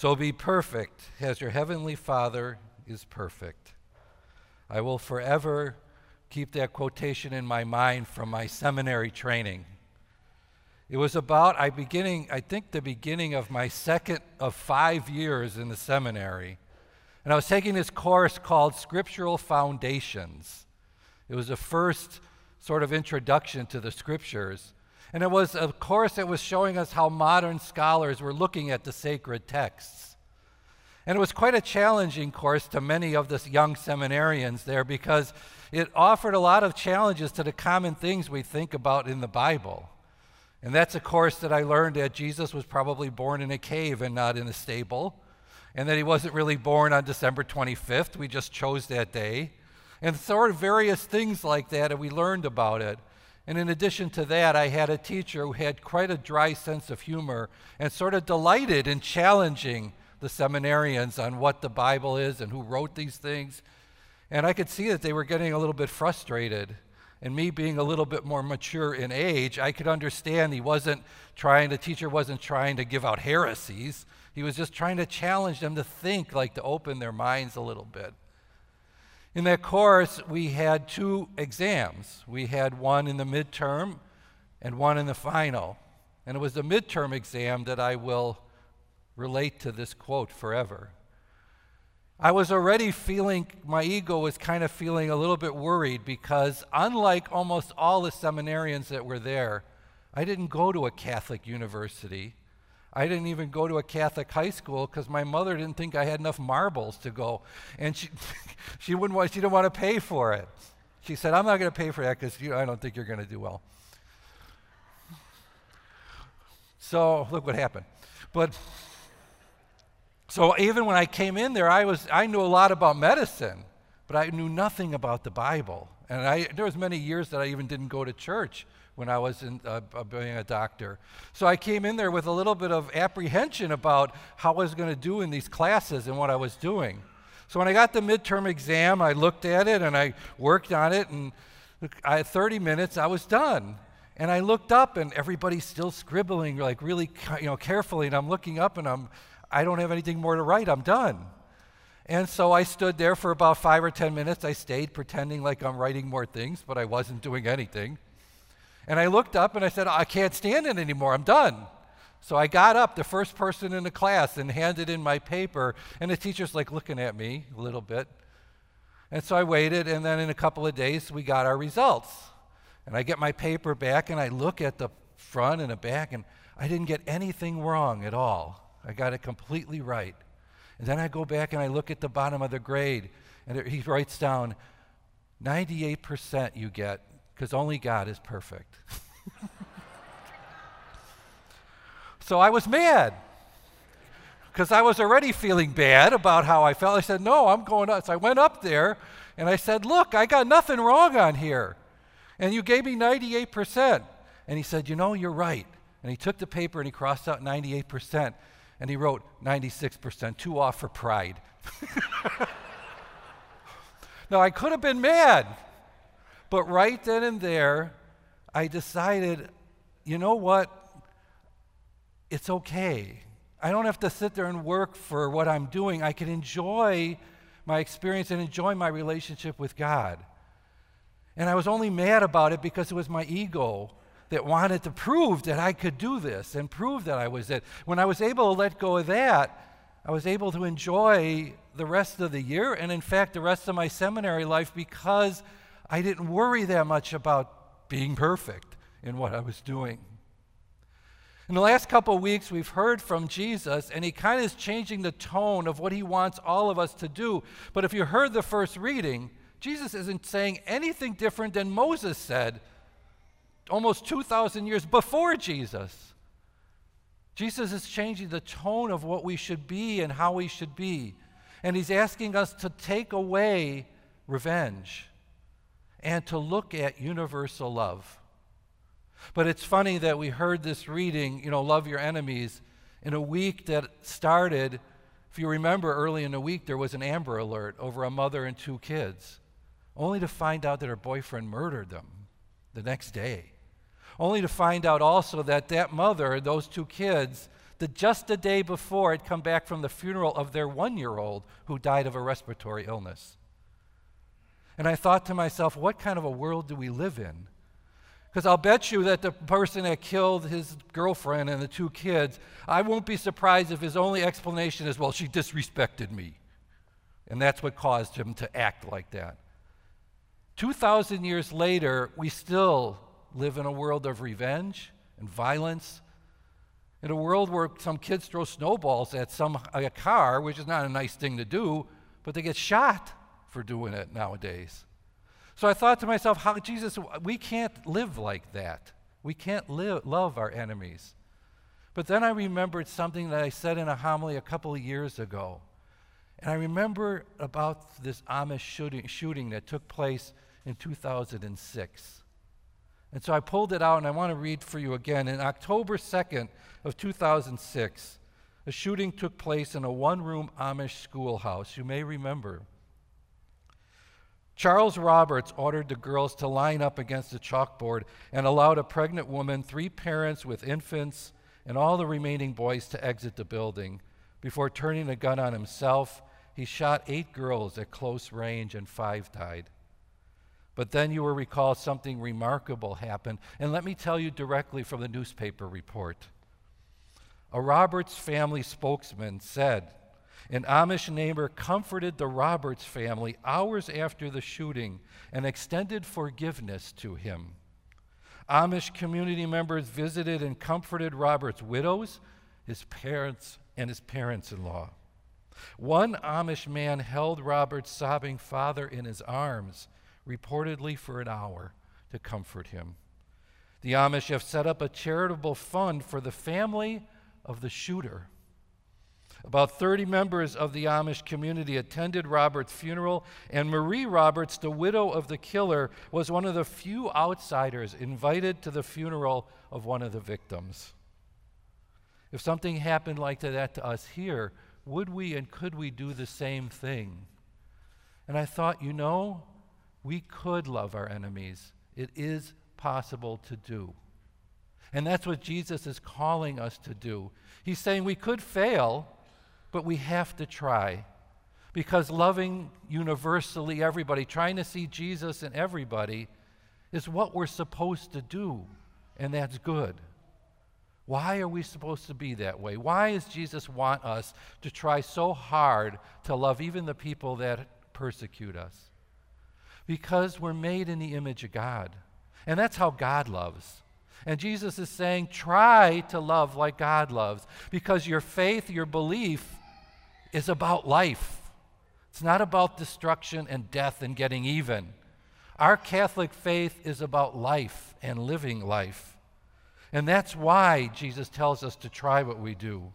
So be perfect as your heavenly Father is perfect. I will forever keep that quotation in my mind from my seminary training. It was about, I think the beginning of my second of 5 years in the seminary. And I was taking this course called Scriptural Foundations. It was the first sort of introduction to the Scriptures. And it was a course that was showing us how modern scholars were looking at the sacred texts. And it was quite a challenging course to many of the young seminarians there because it offered a lot of challenges to the common things we think about in the Bible. And that's a course that I learned that Jesus was probably born in a cave and not in a stable, and that he wasn't really born on December 25th. We just chose that day. And sort of various things like that, and we learned about it. And in addition to that, I had a teacher who had quite a dry sense of humor and sort of delighted in challenging the seminarians on what the Bible is and who wrote these things. And I could see that they were getting a little bit frustrated. And me being a little bit more mature in age, I could understand the teacher wasn't trying to give out heresies. He was just trying to challenge them to think, like to open their minds a little bit. In that course, we had 2 exams. We had one in the midterm and one in the final. And it was the midterm exam that I will relate to this quote forever. I was already feeling, my ego was kind of feeling a little bit worried because unlike almost all the seminarians that were there, I didn't go to a Catholic university. I didn't even go to a Catholic high school because my mother didn't think I had enough marbles to go, and she didn't want to pay for it. She said, "I'm not going to pay for that because I don't think you're going to do well." So look what happened. So even when I came in there, I knew a lot about medicine, but I knew nothing about the Bible. And there was many years that I even didn't go to church when I was being a doctor. So I came in there with a little bit of apprehension about how I was going to do in these classes and what I was doing. So when I got the midterm exam, I looked at it and I worked on it, and I had 30 minutes, I was done. And I looked up and everybody's still scribbling like really carefully, and I'm looking up and I don't have anything more to write, I'm done. And so I stood there for about 5 or 10 minutes. I stayed pretending like I'm writing more things, but I wasn't doing anything. And I looked up and I said, I can't stand it anymore, I'm done. So I got up, the first person in the class, and handed in my paper, and the teacher's like looking at me a little bit. And so I waited, and then in a couple of days, we got our results. And I get my paper back, and I look at the front and the back, and I didn't get anything wrong at all. I got it completely right. And then I go back and I look at the bottom of the grade, and he writes down, 98% you get, because only God is perfect. So I was mad, because I was already feeling bad about how I felt. I said, no, I'm going up. So I went up there, and I said, look, I got nothing wrong on here. And you gave me 98%. And he said, you're right. And he took the paper and he crossed out 98%. And he wrote 96%, 2 off for pride. Now, I could have been mad. But right then and there, I decided, you know what? It's okay. I don't have to sit there and work for what I'm doing. I can enjoy my experience and enjoy my relationship with God. And I was only mad about it because it was my ego that wanted to prove that I could do this and prove that I was it. When I was able to let go of that, I was able to enjoy the rest of the year and, in fact, the rest of my seminary life because I didn't worry that much about being perfect in what I was doing. In the last couple of weeks, we've heard from Jesus, and he kind of is changing the tone of what he wants all of us to do. But if you heard the first reading, Jesus isn't saying anything different than Moses said almost 2,000 years before Jesus. Jesus is changing the tone of what we should be and how we should be. And he's asking us to take away revenge and to look at universal love. But it's funny that we heard this reading, love your enemies, in a week that started, if you remember early in the week, there was an Amber Alert over a mother and 2 kids, only to find out that her boyfriend murdered them the next day. Only to find out also that mother and those 2 kids, that just a day before had come back from the funeral of their 1-year-old who died of a respiratory illness. And I thought to myself, what kind of a world do we live in? Because I'll bet you that the person that killed his girlfriend and the 2 kids, I won't be surprised if his only explanation is, well, she disrespected me. And that's what caused him to act like that. 2,000 years later, we still live in a world of revenge and violence, in a world where some kids throw snowballs at a car, which is not a nice thing to do, but they get shot for doing it nowadays. So I thought to myself, Jesus, we can't live like that. We can't love our enemies. But then I remembered something that I said in a homily a couple of years ago. And I remember about this Amish shooting that took place in 2006. And so I pulled it out, and I want to read for you again. In October 2nd of 2006, a shooting took place in a one-room Amish schoolhouse. You may remember. Charles Roberts ordered the girls to line up against a chalkboard and allowed a pregnant woman, 3 parents with infants, and all the remaining boys to exit the building. Before turning the gun on himself, he shot 8 girls at close range and 5 died. But then you will recall something remarkable happened, and let me tell you directly from the newspaper report. A Roberts family spokesman said, an Amish neighbor comforted the Roberts family hours after the shooting and extended forgiveness to him. Amish community members visited and comforted Roberts' widows, his parents, and his parents-in-law. One Amish man held Roberts' sobbing father in his arms, reportedly for an hour, to comfort him. The Amish have set up a charitable fund for the family of the shooter. About 30 members of the Amish community attended Roberts' funeral, and Marie Roberts, the widow of the killer, was one of the few outsiders invited to the funeral of one of the victims. If something happened like that to us here, would we and could we do the same thing? And I thought, we could love our enemies. It is possible to do. And that's what Jesus is calling us to do. He's saying we could fail, but we have to try. Because loving universally everybody, trying to see Jesus in everybody, is what we're supposed to do, and that's good. Why are we supposed to be that way? Why does Jesus want us to try so hard to love even the people that persecute us? Because we're made in the image of God, and that's how God loves. And Jesus is saying, try to love like God loves, because your faith, your belief is about life. It's not about destruction and death and getting even. Our Catholic faith is about life and living life. And that's why Jesus tells us to try what we do.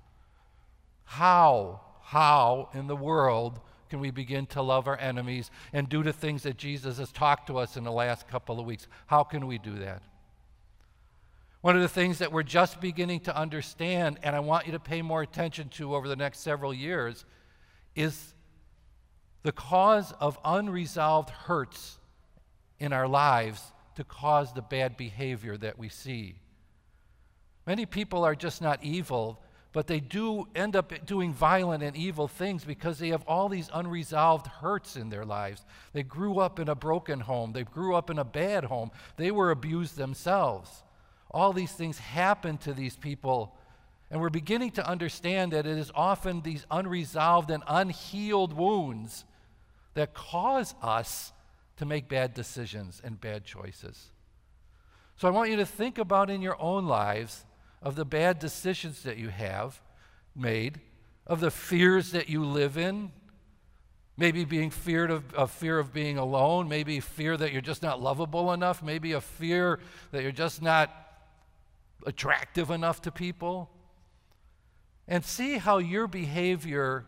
How in the world can we begin to love our enemies and do the things that Jesus has talked to us in the last couple of weeks? How can we do that? One of the things that we're just beginning to understand, and I want you to pay more attention to over the next several years, is the cause of unresolved hurts in our lives to cause the bad behavior that we see. Many people are just not evil, but they do end up doing violent and evil things because they have all these unresolved hurts in their lives. They grew up in a broken home. They grew up in a bad home. They were abused themselves. All these things happen to these people, and we're beginning to understand that it is often these unresolved and unhealed wounds that cause us to make bad decisions and bad choices. So I want you to think about in your own lives of the bad decisions that you have made, of the fears that you live in, maybe being fear of being alone, maybe fear that you're just not lovable enough, maybe a fear that you're just not attractive enough to people, and see how your behavior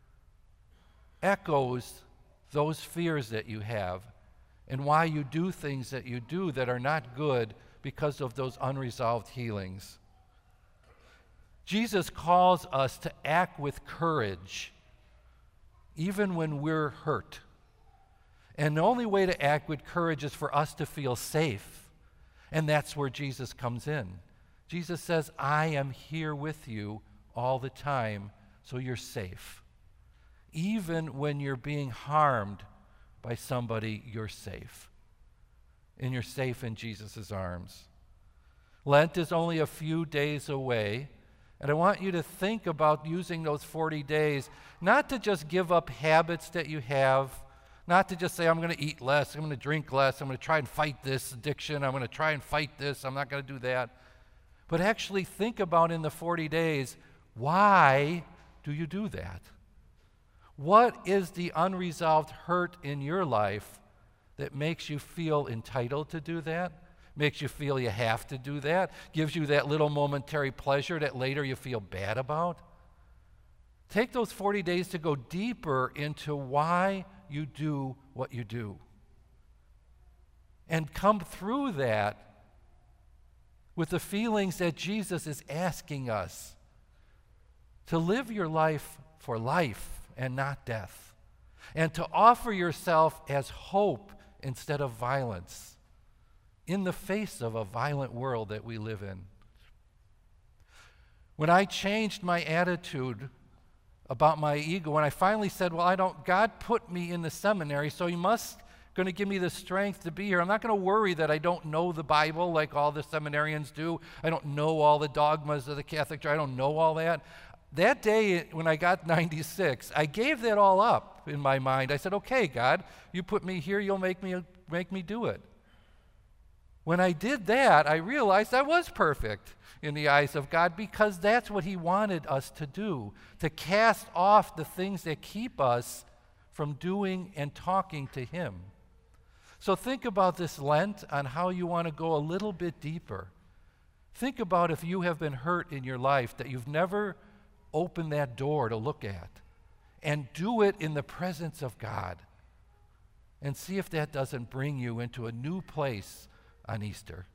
echoes those fears that you have and why you do things that you do that are not good because of those unresolved healings. Jesus calls us to act with courage even when we're hurt. And the only way to act with courage is for us to feel safe. And that's where Jesus comes in. Jesus says, I am here with you all the time, so you're safe. Even when you're being harmed by somebody, you're safe. And you're safe in Jesus' arms. Lent is only a few days away, and I want you to think about using those 40 days, not to just give up habits that you have, not to just say, I'm going to eat less, I'm going to drink less, I'm going to try and fight this addiction, I'm going to try and fight this, I'm not going to do that. But actually think about in the 40 days, why do you do that? What is the unresolved hurt in your life that makes you feel entitled to do that? Makes you feel you have to do that? Gives you that little momentary pleasure that later you feel bad about? Take those 40 days to go deeper into why you do what you do. And come through that with the feelings that Jesus is asking us to live your life for life and not death, and to offer yourself as hope instead of violence in the face of a violent world that we live in. When I changed my attitude about my ego, when I finally said, well, God put me in the seminary, so he must going to give me the strength to be here. I'm not going to worry that I don't know the Bible like all the seminarians do. I don't know all the dogmas of the Catholic Church. I don't know all that. That day when I got 96, I gave that all up in my mind. I said, okay, God, you put me here, you'll make me do it. When I did that, I realized I was perfect in the eyes of God, because that's what he wanted us to do, to cast off the things that keep us from doing and talking to him. So think about this Lent on how you want to go a little bit deeper. Think about if you have been hurt in your life that you've never opened that door to look at, and do it in the presence of God, and see if that doesn't bring you into a new place on Easter.